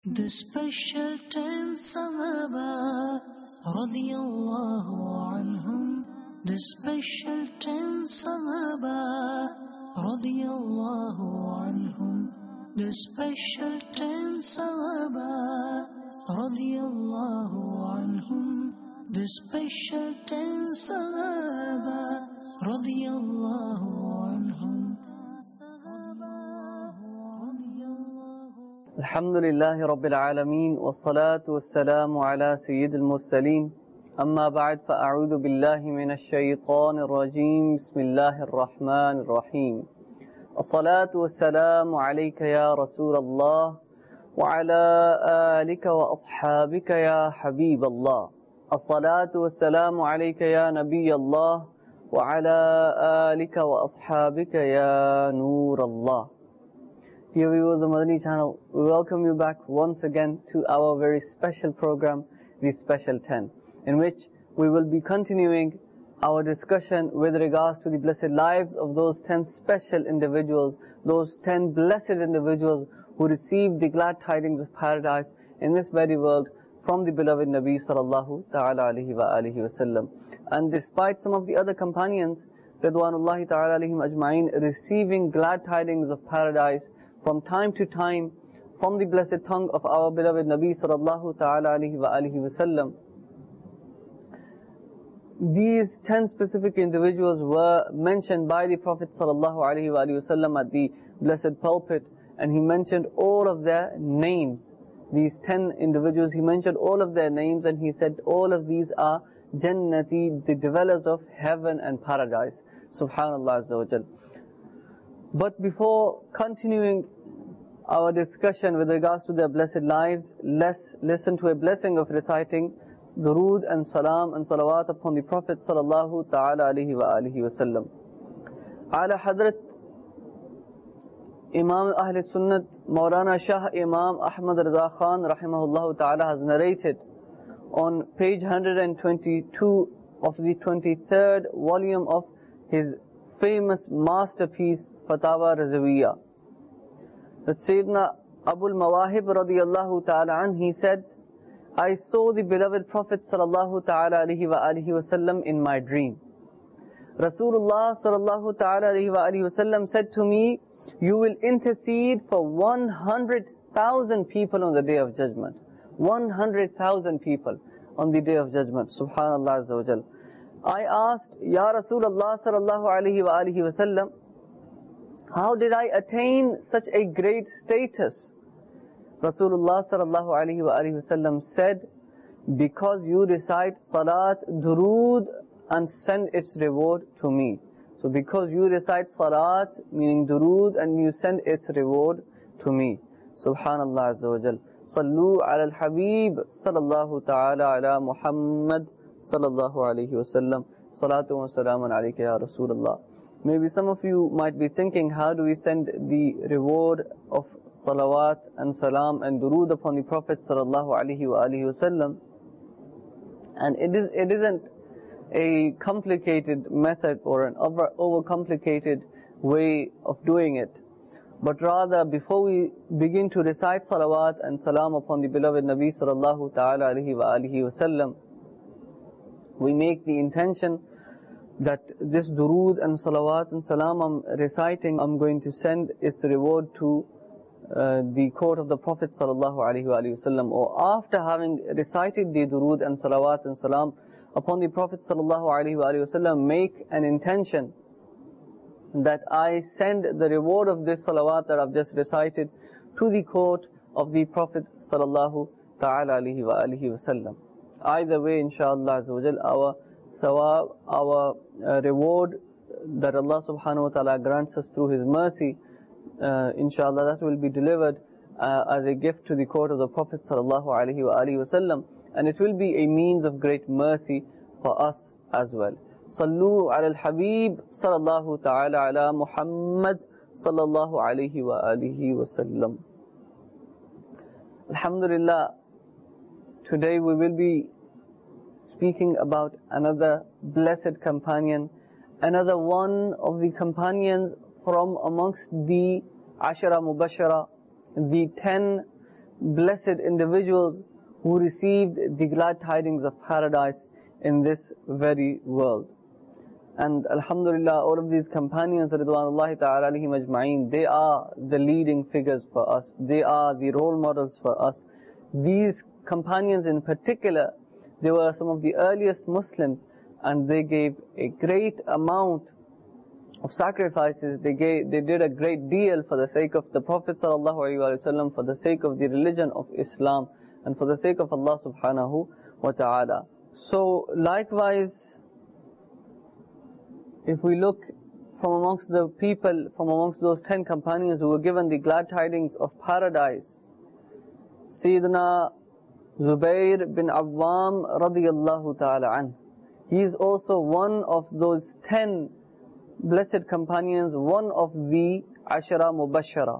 The special ten Sahaba radiyallahu anhum. The special ten Sahaba radiyallahu anhum. The special ten Sahaba radiyallahu anhum. The special ten Sahaba radiyallahu anhum. Alhamdulillahi Rabbil Alameen Wassalatu wassalamu ala Sayyidil Mursaleen Amma ba'd fa'a'udhu billahi minash shaytanir rajeem Bismillahir Rahmanir Rahim As-salatu wassalamu alayka ya Rasulallah Wa ala alika wa ashabika ya Habiballah As-salatu wassalamu alayka ya Nabiyallah Wa ala alika wa ashabika ya Noorallah. Dear viewers of Madani channel, we welcome you back once again to our very special program, the Special 10, in which we will be continuing our discussion with regards to the blessed lives of those 10 special individuals, those 10 blessed individuals who received the glad tidings of paradise in this very world from the beloved Nabi sallallahu ta'ala alayhi wa alihi wa sallam. And despite some of the other companions, Ridwanullahi ta'ala alayhim ajma'in, receiving glad tidings of paradise from time to time from the blessed tongue of our beloved Nabi sallallahu ta'ala alayhi wa alihi wa sallam, these 10 specific individuals were mentioned by the Prophet sallallahu alayhi wa alihi wa sallam at the blessed pulpit, and he mentioned all of their names. These 10 individuals, he mentioned all of their names, and he said all of these are Jannati, the dwellers of heaven and paradise. Subhanallah Azza wa Jal. But before continuing our discussion with regards to their blessed lives, let's listen to a blessing of reciting durood and salam and salawat upon the Prophet sallallahu ta'ala alayhi wa alihi wa sallam. Ala Hadrat Imam Ahl Sunnat Maulana Shah Imam Ahmad Raza Khan rahimahullah ta'ala has narrated on page 122 of the 23rd volume of his famous masterpiece Fatawa Razawiyya, that Sayyidina Abul Mawahib radiyallahu ta'ala an, he said, I saw the beloved Prophet sallallahu ta'ala alayhi wa alihi wa sallam in my dream. Rasulullah sallallahu ta'ala alayhi wa alihi wa sallam said to me, you will intercede for 100,000 people on the Day of Judgment. 100,000 people on the Day of Judgment. Subhanallah Azza wa Jal. I asked, Ya Rasulullah sallallahu alayhi wa alihi wa sallam, how did I attain such a great status? Rasulullah sallallahu alayhi wa alihi wa sallam said, because you recite salat, durood, and send its reward to me. So because you recite salat, meaning durood, and you send its reward to me. Subhanallah Azza wa Jal. Sallu ala al-Habib sallallahu ta'ala ala Muhammad sallallahu alayhi wa sallam. Salatu wa salamun alayka ya Rasulullah. Maybe some of you might be thinking, how do we send the reward of salawat and salam and durood upon the Prophet sallallahu alayhi wa alihi wa sallam? And it isn't a complicated method or an overcomplicated way of doing it. But rather, before we begin to recite salawat and salam upon the beloved Nabi sallallahu ta'ala alayhi wa alihi wa sallam, we make the intention that this durood and salawat and salam I'm reciting, I'm going to send its reward to the court of the Prophet sallallahu alaihi wasallam. Or after having recited the durood and salawat and salam upon the Prophet sallallahu alaihi wasallam, make an intention that I send the reward of this salawat that I've just recited to the court of the Prophet sallallahu ta'ala alaihi wasallam. Either way, inshallah azza wa jal, our sawab, our reward that Allah subhanahu wa ta'ala grants us through His mercy, inshallah, that will be delivered as a gift to the court of the Prophet sallallahu alaihi wasallam, and it will be a means of great mercy for us as well. Sallu ala al-Habib sallallahu ta'ala ala Muhammad sallallahu alaihi wa alihi wasallam. Alhamdulillah, today we will be speaking about another blessed companion, another one of the companions from amongst the Ashara Mubashara, the 10 blessed individuals who received the glad tidings of paradise in this very world. And alhamdulillah, all of these companions, ridwanullahi ta'ala alayhim ajma'een, they are the leading figures for us. They are the role models for us. These companions in particular, they were some of the earliest Muslims, and they gave a great amount of sacrifices. They did a great deal for the sake of the Prophet sallallahu alaihi wasallam, for the sake of the religion of Islam, and for the sake of Allah subhanahu wa ta'ala. So likewise, if we look from amongst the people, from amongst those 10 companions who were given the glad tidings of paradise, Sayyidina Zubair bin Awwam radiyallahu ta'ala anh. He is also one of those 10 blessed companions, one of the Ashara Mubashara.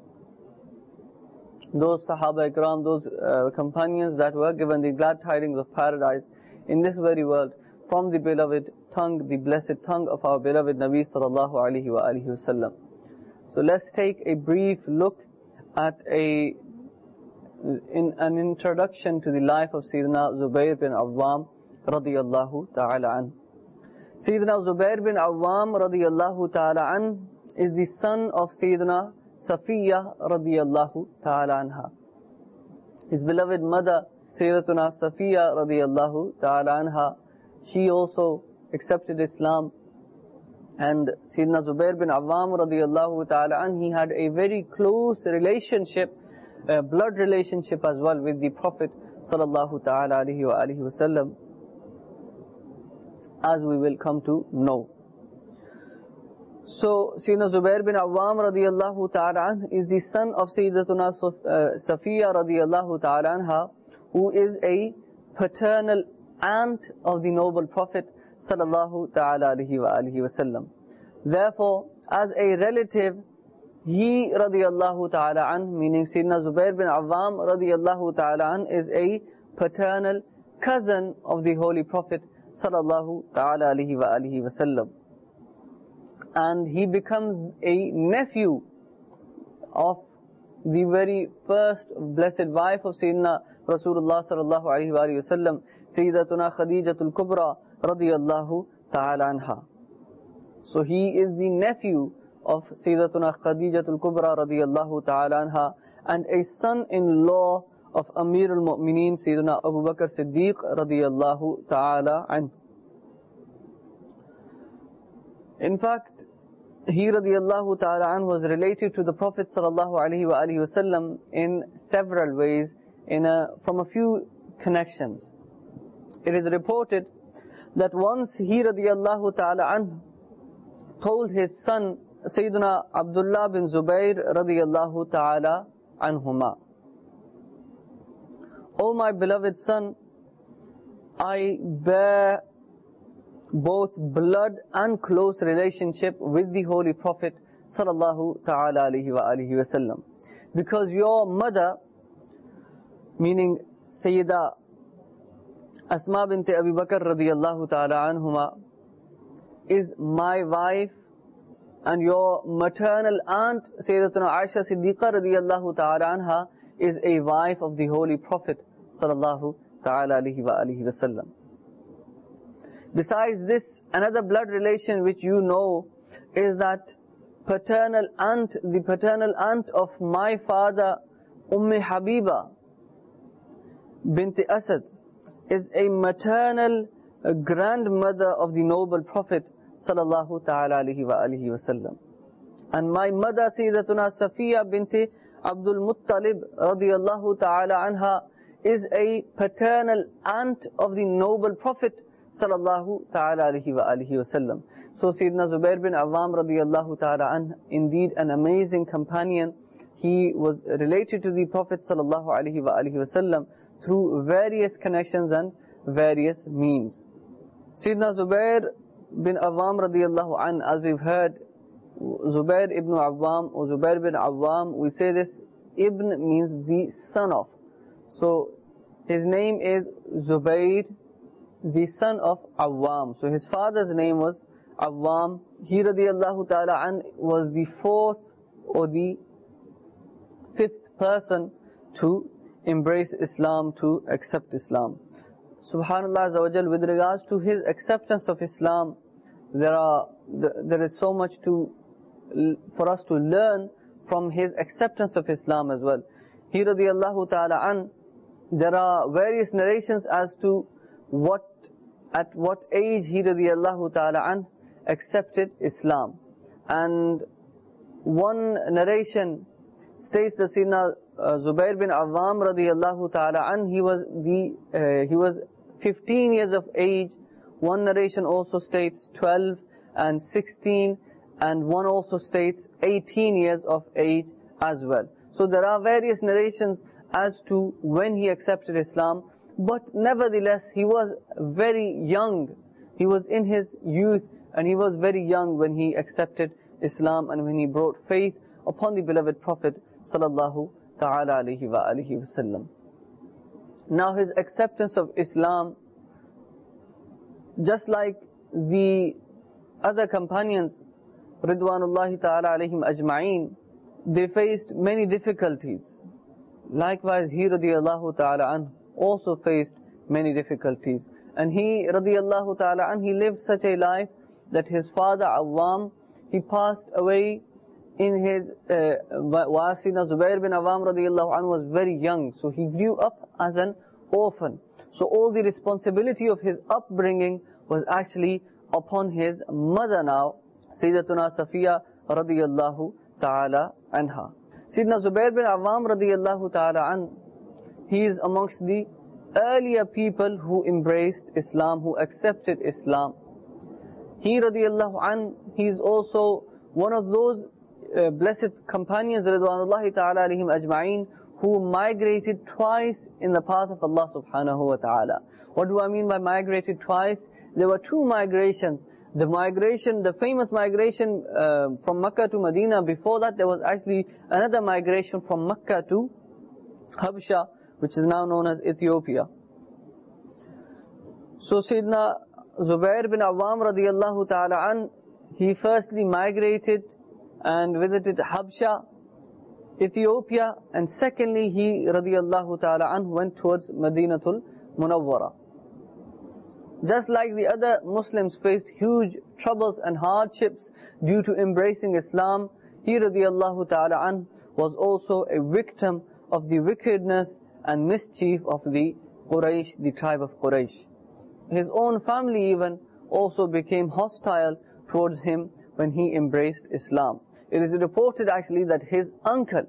Those Sahaba Ikram, those companions that were given the glad tidings of paradise in this very world from the beloved tongue, the blessed tongue of our beloved Nabi sallallahu alaihi wa alihi wasallam. So let's take a brief look at an introduction to the life of Sayyidina Zubair bin Awwam radiyallahu ta'ala an. Sayyidina Zubair bin Awwam radiyallahu ta'ala an is the son of Sayyidina Safiya radiyallahu ta'ala anha. His beloved mother, Sayyidatuna Safiya radiyallahu ta'ala anha, she also accepted Islam. And Sayyidina Zubair bin Awwam radiyallahu ta'ala an, he had a very close relationship, blood relationship as well with the Prophet sallallahu ta'ala alayhi wa alihi wasallam, as we will come to know. So Sayyidina Zubair bin Awwam radiyallahu ta'ala an is the son of Sayyidatuna Safiya radiyallahu ta'ala anha, who is a paternal aunt of the noble Prophet sallallahu ta'ala alayhi wa alihi wasallam. Therefore, as a relative, he radiyallahu ta'ala an, meaning Sayyidina Zubair bin Awwam radiyallahu ta'ala an, is a paternal cousin of the Holy Prophet sallallahu ta'ala alayhi wa alihi wasallam. And he becomes a nephew of the very first blessed wife of Sayyidina Rasulullah sallallahu alayhi wa alihi wasallam, Sayyidatuna Khadijatul Kubra radiyallahu ta'ala anha. So he is the nephew of Sayyidatuna Khadijatul Kubra radiyallahu ta'ala anha, and a son-in-law of Amir al-Mu'mineen Sayyidina Abu Bakr Siddiq radiyallahu ta'ala anhu. In fact, he radiyallahu ta'ala anhu was related to the Prophet sallallahu alaihi wa alihi wasallam in several ways, from a few connections. It is reported that once he radiyallahu ta'ala anhu told his son Sayyidina Abdullah bin Zubair radiyallahu ta'ala anhuma, "O my beloved son, I bear both blood and close relationship with the Holy Prophet sallallahu ta'ala alayhi wa alihi wasallam, because your mother," meaning Sayyida Asma bint Abi Bakr radiyallahu ta'ala anhuma, "is my wife, and your maternal aunt Sayyidatuna Aisha Siddiqa radiyallahu ta'ala anha is a wife of the Holy Prophet sallallahu ta'ala alayhi wa alihi wasallam. Besides this, another blood relation which you know is that the paternal aunt of my father, Habiba bint Asad, is a maternal grandmother of the noble Prophet sallallahu ta'ala alayhi wa alihi wasallam. And my mother, Sayyidatuna Safiya bint Abdul Muttalib radiyallahu ta'ala anha, is a paternal aunt of the noble Prophet sallallahu ta'ala alayhi wa alihi wasallam. So Sayyidina Zubair bin Awwam radiyallahu ta'ala an, indeed an amazing companion. He was related to the Prophet sallallahu alayhi wa alihi wasallam through various connections and various means. Sayyidina Zubair bin Awwam radiyallahu an, as we've heard, Zubair ibn Awwam or Zubair bin Awwam, we say this, Ibn means the son of. So his name is Zubair, the son of Awwam. So his father's name was Awwam. He radiyallahu ta'ala an was the fourth or the fifth person to embrace Islam, to accept Islam. Subhanallah Azza wa Jal, with regards to his acceptance of Islam, there is so much for us to learn from his acceptance of Islam as well. He radiyallahu ta'ala an, there are various narrations as to at what age he radiyallahu ta'ala an accepted Islam. And one narration states that Sayyidina Zubair bin Awwam radiyallahu ta'ala an, he was 15 years of age. One narration also states 12 and 16, and one also states 18 years of age as well. So there are various narrations as to when he accepted Islam, but nevertheless he was very young. He was in his youth and he was very young when he accepted Islam and when he brought faith upon the beloved Prophet sallallahu ta'ala alayhi wa alihi wasallam. Now his acceptance of Islam, just like the other companions Ridwanullahi ta'ala alayhim ajma'een, they faced many difficulties. Likewise, he radiyallahu ta'ala anhu also faced many difficulties. And he radiyallahu ta'ala anhu, he lived such a life that his father Awwam, he passed away in his, Wasina Zubair bin Awwam radiyallahu anhu was very young. So he grew up as an orphan. So all the responsibility of his upbringing was actually upon his mother now, Sayyidatuna Safiya radiyallahu ta'ala anha. Sayyidina Zubair bin Awwam radiyallahu ta'ala an, he is amongst the earlier people who embraced Islam, who accepted Islam. He radiyallahu an, he is also one of those blessed companions Ridwanullahi ta'ala alayhim ajma'een who migrated twice in the path of Allah subhanahu wa ta'ala. What do I mean by migrated twice? There were two migrations. The famous migration from Makkah to Medina. Before that, there was actually another migration from Makkah to Habsha, which is now known as Ethiopia. So Sayyidina Zubair bin Awwam radiyallahu ta'ala an, he firstly migrated and visited Habsha, Ethiopia, and secondly he radiyallahu ta'ala an went towards Madinatul Munawwara. Just like the other Muslims faced huge troubles and hardships due to embracing Islam, he radiyallahu ta'ala an was also a victim of the wickedness and mischief of the Quraysh, the tribe of Quraysh. His own family even also became hostile towards him when he embraced Islam. It is reported actually that his uncle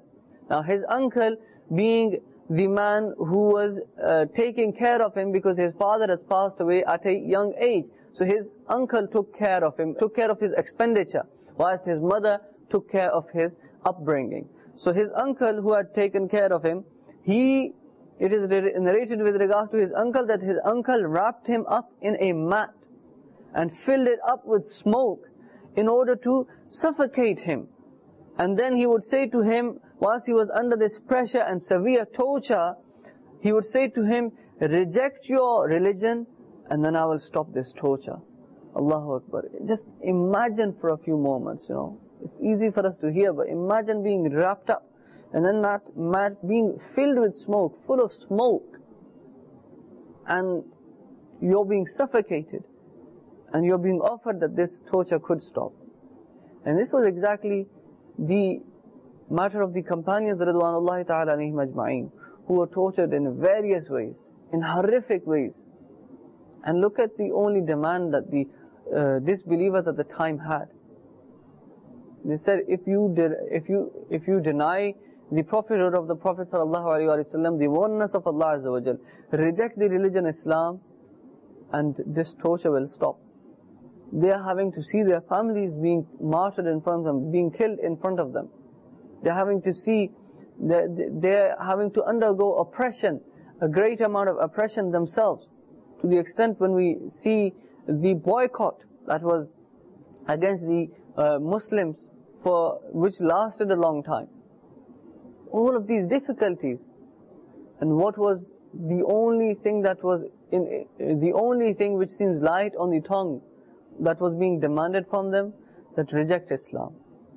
being the man who was taking care of him, because his father has passed away at a young age. So his uncle took care of him, took care of his expenditure, whilst his mother took care of his upbringing. So his uncle who had taken care of him, it is narrated with regards to his uncle that his uncle wrapped him up in a mat and filled it up with smoke in order to suffocate him. And then he would say to him, whilst he was under this pressure and severe torture, he would say to him, reject your religion and then I will stop this torture. Allahu Akbar. Just imagine for a few moments, It's easy for us to hear, but imagine being wrapped up and then that mat being filled with smoke, full of smoke, and you're being suffocated and you're being offered that this torture could stop. And this was exactly the matter of the companions Ridwanullahi ta'ala alayhim ajma'een, who were tortured in various ways, in horrific ways. And look at the only demand that the disbelievers at the time had. They said, if you deny the prophethood of the Prophet sallallahu alaihi wasallam, the oneness of Allah Azza wa Jal, reject the religion Islam, and this torture will stop. They are having to see their families being martyred in front of them, being killed in front of them. They're having to see, they're having to undergo oppression, a great amount of oppression themselves, to the extent when we see the boycott that was against the Muslims, which lasted a long time. All of these difficulties. And what was the only thing the only thing which seems light on the tongue that was being demanded from them? That reject Islam.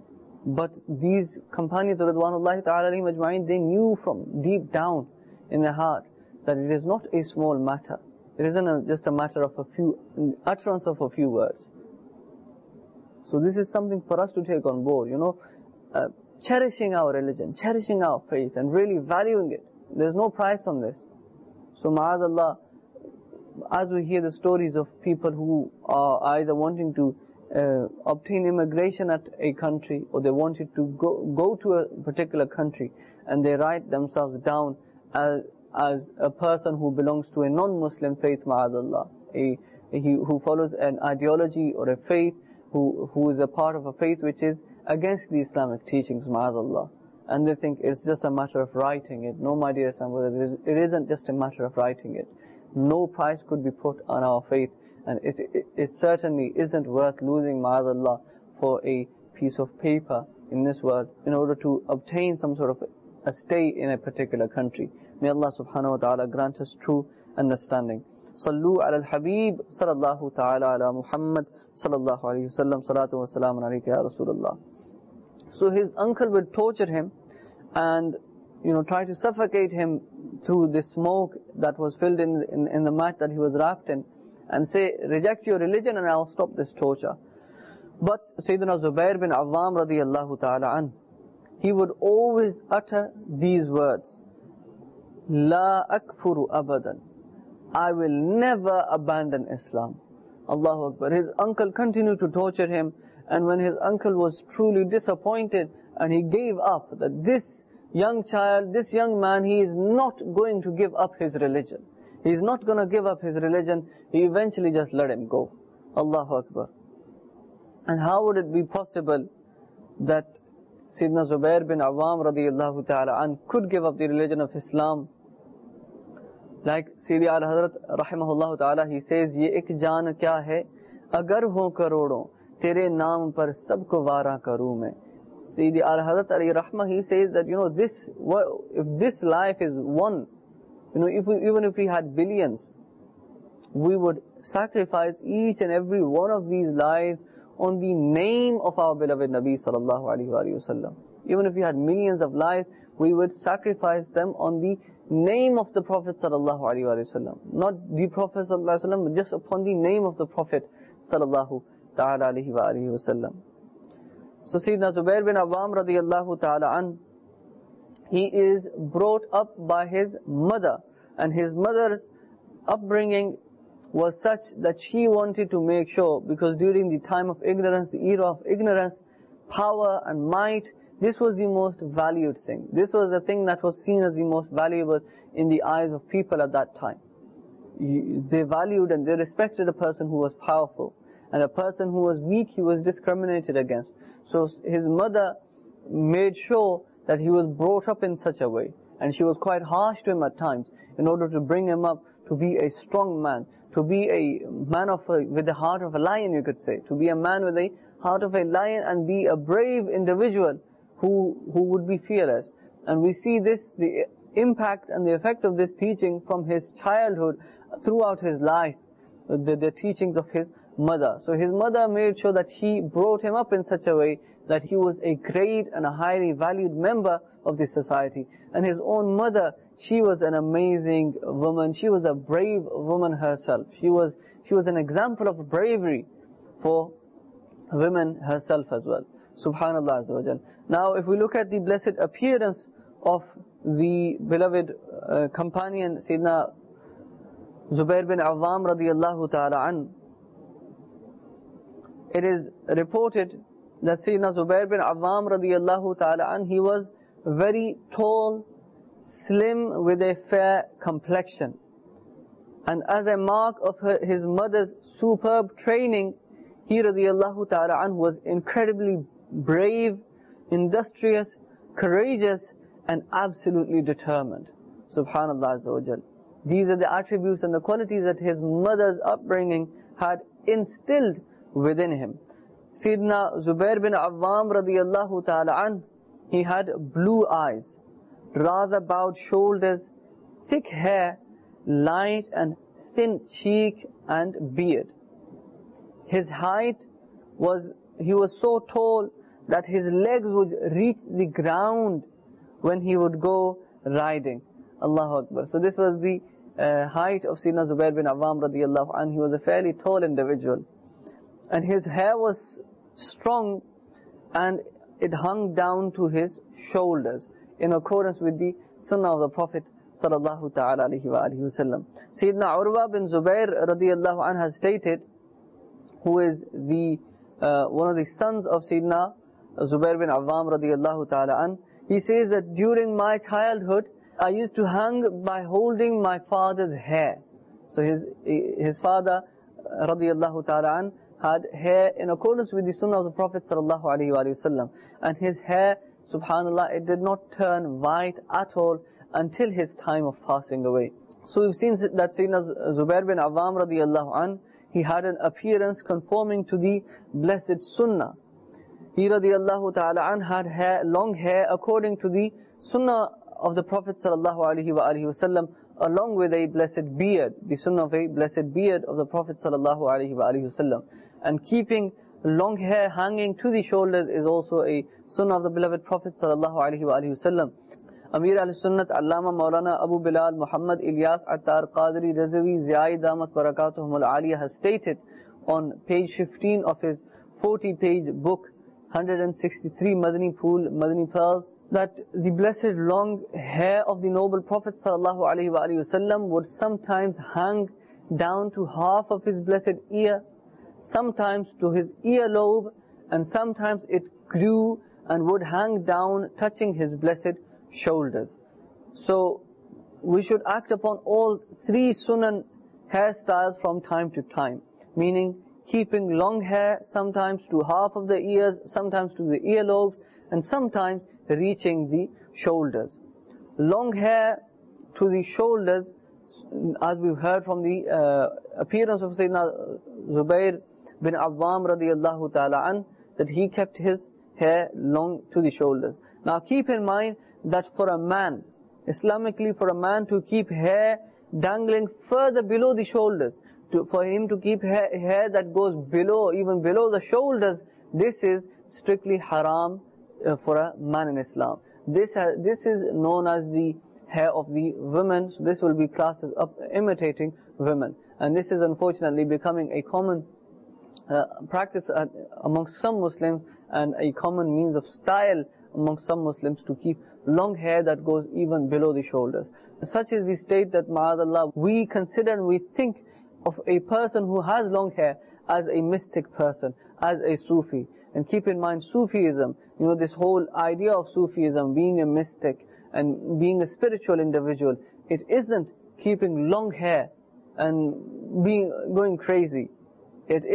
But these companions of Ridwanullahi ta'ala alayhim ajma'in, they knew from deep down in their heart that it is not a small matter. It isn't just a matter of utterance of a few words. So this is something for us to take on board, cherishing our religion, cherishing our faith, and really valuing it. There's no price on this. So ma'adallah, as we hear the stories of people who are either wanting to obtain immigration at a country, or they wanted to go to a particular country, and they write themselves down as a person who belongs to a non-Muslim faith, ma'adallah, who follows an ideology or a faith, who is a part of a faith which is against the Islamic teachings, ma'adallah. And they think it's just a matter of writing it. No, my dear Islam brothers, it isn't just a matter of writing it. No price could be put on our faith, and it certainly isn't worth losing, ma'adallah, for a piece of paper in this world in order to obtain some sort of a stay in a particular country. May Allah subhanahu wa ta'ala grant us true understanding. Sallu ala al-Habib sallallahu ta'ala ala Muhammad sallallahu alayhi wa sallam, salatu wa salamun alayka ya Rasulullah. So his uncle would torture him and try to suffocate him through the smoke that was filled in the mat that he was wrapped in, and say, reject your religion and I'll stop this torture. But Sayyidina Zubair bin Awwam radiyallahu ta'ala an, he would always utter these words, La akfuru abadan, I will never abandon Islam. Allahu Akbar. His uncle continued to torture him, and when his uncle was truly disappointed and he gave up, that this young child, this young man, he is not going to give up his religion. He is not going to give up his religion. He eventually just let him go. Allahu Akbar. And how would it be possible that Sayyidina Zubair bin Awwam radiyallahu ta'ala an could give up the religion of Islam? Like Sayyidi Al-Hazrat rahimahullah ta'ala, he says, Ye ek jaan kya hai, agar ho karodon, tere naam par sabko vara karu main. Sayyidi Al-Hazrat alayhi rahmah, he says that, if this life is one, even if we had billions, we would sacrifice each and every one of these lives on the name of our beloved Nabi sallallahu alayhi wa sallam. Even if we had millions of lives, we would sacrifice them on the name of the Prophet sallallahu alayhi wa sallam. Not the Prophet sallallahu alayhi wa sallam, but just upon the name of the Prophet sallallahu ta'ala alayhi wa sallam. So Sayyidina Zubair bin Awwam radiyallahu ta'ala an, he is brought up by his mother, and his mother's upbringing was such that she wanted to make sure, because during the time of ignorance, the era of ignorance, power and might, this was the most valued thing. This was the thing that was seen as the most valuable in the eyes of people at that time. They valued and they respected a person who was powerful, and a person who was weak, he was discriminated against. So his mother made sure that he was brought up in such a way, and she was quite harsh to him at times in order to bring him up to be a strong man, to be a man with the heart of a lion, you could say, to be a man with the heart of a lion and be a brave individual who would be fearless. And we see this, the impact and the effect of this teaching from his childhood throughout his life, the teachings of his mother. So his mother made sure that she brought him up in such a way that he was a great and a highly valued member of the society. And his own mother, she was an amazing woman. She was a brave woman herself. She was an example of bravery for women herself as well. Subhanallah Azza wa Jal. Now if we look at the blessed appearance of the beloved companion Sayyidina Zubair bin Awwam radiyallahu ta'ala an, it is reported that Sayyidina Zubair bin Awwam radiyallahu ta'ala an, he was very tall, slim, with a fair complexion. And as a mark of his mother's superb training, he radiyallahu ta'ala an was incredibly brave, industrious, courageous, and absolutely determined. Subhanallah Azza wa Jal. These are the attributes and the qualities that his mother's upbringing had instilled within him. Sayyidina Zubair bin Awwam radiyallahu ta'ala an, he had blue eyes, rather bowed shoulders, thick hair, light and thin cheek and beard. His height was, he was so tall that his legs would reach the ground when he would go riding. Allahu Akbar. So this was the height of Sayyidina Zubair bin Awwam radiyallahu anhu. He was a fairly tall individual. And his hair was strong and it hung down to his shoulders in accordance with the sunnah of the Prophet sallallahu ta'ala alayhi wa alihi wasallam. Sayyidina Urwa bin Zubair radiyallahu anhu has stated, who is the one of the sons of Sayyidina Zubair bin Awwam radiyallahu ta'ala anhu, he says that during my childhood, I used to hang by holding my father's hair. So his father radiyallahu ta'ala anhu had hair in accordance with the sunnah of the Prophet sallallahu alaihi wasallam, and his hair, subhanallah, it did not turn white at all until his time of passing away. So we've seen that Sayyidina Zubair bin Awwam radiyallahu anhu, he had an appearance conforming to the blessed sunnah. He radiyallahu ta'ala anhu had long hair according to the sunnah of the Prophet sallallahu alaihi wasallam, along with a blessed beard, the sunnah of a blessed beard of the Prophet sallallahu alaihi wasallam. And keeping long hair hanging to the shoulders is also a sunnah of the beloved Prophet sallallahu alaihi wasallam. Amir al-Sunnat Allama Maulana Abu Bilal Muhammad Ilyas Attar Qadri Razavi Ziyai Damat Barakatuhum al-Aliyah has stated on page 15 of his 40-page book, 163 Madani Pearls, that the blessed long hair of the noble Prophet sallallahu alaihi wasallam would sometimes hang down to half of his blessed ear, sometimes to his earlobe, and sometimes it grew and would hang down touching his blessed shoulders. So we should act upon all three sunan hairstyles from time to time, meaning keeping long hair sometimes to half of the ears, sometimes to the earlobes, and sometimes reaching the shoulders. Long hair to the shoulders, as we've heard from the appearance of Sayyidina Zubair bin Awwam radiyallahu ta'ala an, that he kept his hair long to the shoulders. Now keep in mind that for a man, Islamically, for a man to keep hair dangling further below the shoulders, for him to keep hair that goes below, even below the shoulders, this is strictly haram for a man in Islam. This is known as the hair of the women, so this will be classed as imitating women. And this is unfortunately becoming a common practice amongst some Muslims, and a common means of style amongst some Muslims to keep long hair that goes even below the shoulders. Such is the state that, ma'adallah, we consider and we think of a person who has long hair as a mystic person, as a Sufi. And keep in mind, Sufism, this whole idea of Sufism, being a mystic and being a spiritual individual, it isn't keeping long hair and going crazy. This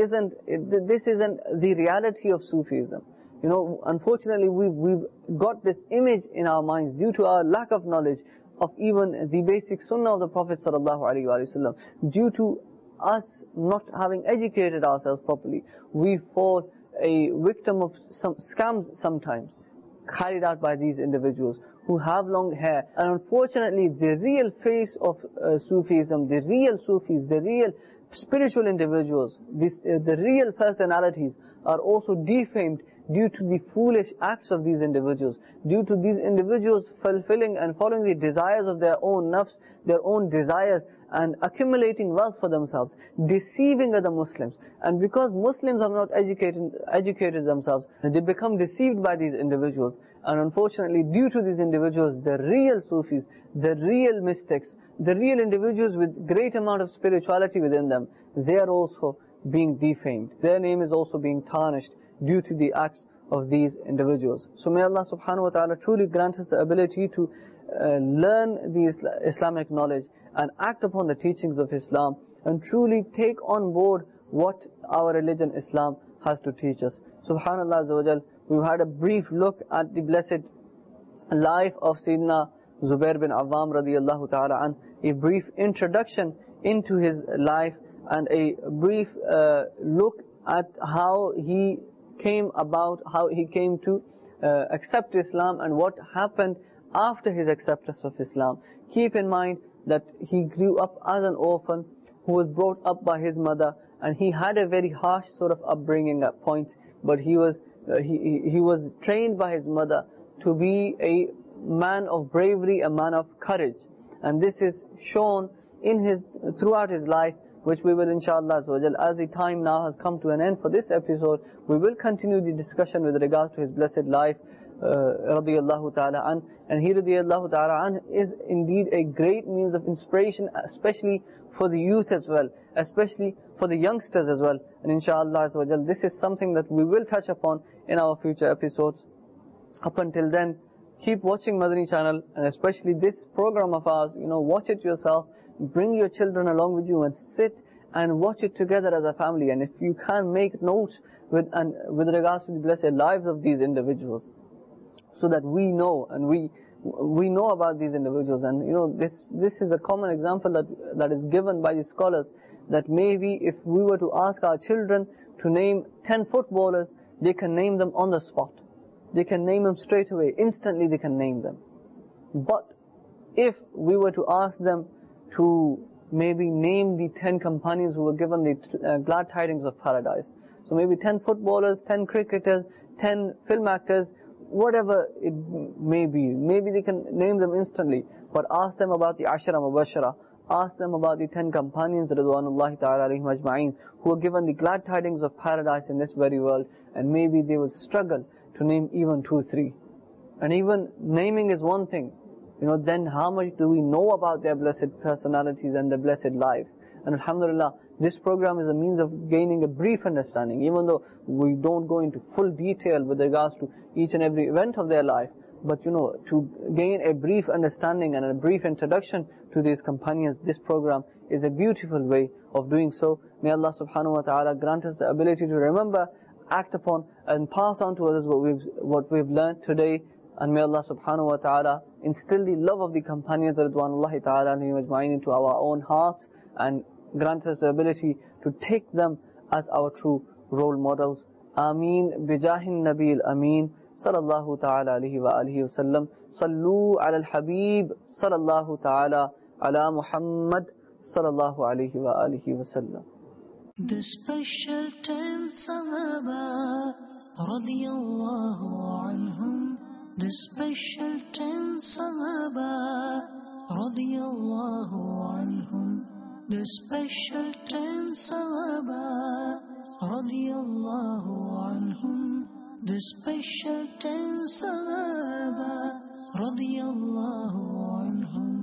isn't the reality of Sufism. Unfortunately, we've got this image in our minds due to our lack of knowledge of even the basic sunnah of the Prophet sallallahu alaihi wasallam. Due to us not having educated ourselves properly, we fall a victim of some scams sometimes carried out by these individuals who have long hair. And unfortunately, the real face of Sufism, the real Sufis, the real spiritual individuals, the real personalities are also defamed due to the foolish acts of these individuals, due to these individuals fulfilling and following the desires of their own nafs, their own desires, and accumulating wealth for themselves, deceiving other Muslims. And because Muslims have not educated themselves, they become deceived by these individuals. And unfortunately, due to these individuals, the real Sufis, the real mystics, the real individuals with great amount of spirituality within them, they are also being defamed. Their name is also being tarnished due to the acts of these individuals. So may Allah subhanahu wa ta'ala truly grant us the ability to learn the Islamic knowledge and act upon the teachings of Islam and truly take on board what our religion Islam has to teach us. Subhanallah Azza wa Jal, we've had a brief look at the blessed life of Sayyidina Zubair bin Awwam radiyallahu ta'ala an, a brief introduction into his life and a brief look at how he came about, how he came to accept Islam and what happened after his acceptance of Islam. Keep in mind that he grew up as an orphan who was brought up by his mother, and he had a very harsh sort of upbringing at points, but he was he was trained by his mother to be a man of bravery, a man of courage. And this is shown throughout his life, which we will inshallah as the time now has come to an end for this episode, we will continue the discussion with regards to his blessed life, radiyallahu ta'ala an. And he radiyallahu ta'ala an is indeed a great means of inspiration, especially for the youth as well, especially for the youngsters as well. And inshallah this is something that we will touch upon in our future episodes. Up until then, keep watching Madani channel, and especially this program of ours, watch it yourself, bring your children along with you and sit and watch it together as a family. And if you can, make notes with regards to the blessed lives of these individuals, so that we know and we know about these individuals. And this is a common example that is given by the scholars, that maybe if we were to ask our children to name 10 footballers, they can name them on the spot. They can name them straight away, instantly they can name them. But if we were to ask them to maybe name the 10 companions who were given the glad tidings of paradise, so maybe 10 footballers, 10 cricketers, 10 film actors, whatever it may be, maybe they can name them instantly. But ask them about the Ashara Mubashara, ask them about the 10 companions Ridwanullahi ta'ala alayhim ajma'in, who were given the glad tidings of paradise in this very world, and maybe they will struggle to name even 2 or 3. And even naming is one thing, then how much do we know about their blessed personalities and their blessed lives? And alhamdulillah, this program is a means of gaining a brief understanding, even though we don't go into full detail with regards to each and every event of their life. But to gain a brief understanding and a brief introduction to these companions, this program is a beautiful way of doing so. May Allah subhanahu wa ta'ala grant us the ability to remember, act upon, and pass on to others what we've learned today. And may Allah subhanahu wa ta'ala instill the love of the companions Ridwanullahi ta'ala alayhim ajma'in into our own hearts, and grant us the ability to take them as our true role models. Ameen bijahin nabil ameen sallallahu ta'ala alayhi wa alihi wa sallam. Sallu ala al-habib sallallahu ta'ala ala Muhammad sallallahu alayhi wa alihi wa sallam. The special 10 Sahaba radiyallahu anhum, the special 10 Sahaba radiyallahu anhum, the special 10 Sahaba radiyallahu anhum, the special 10 Sahaba radiyallahu anhum.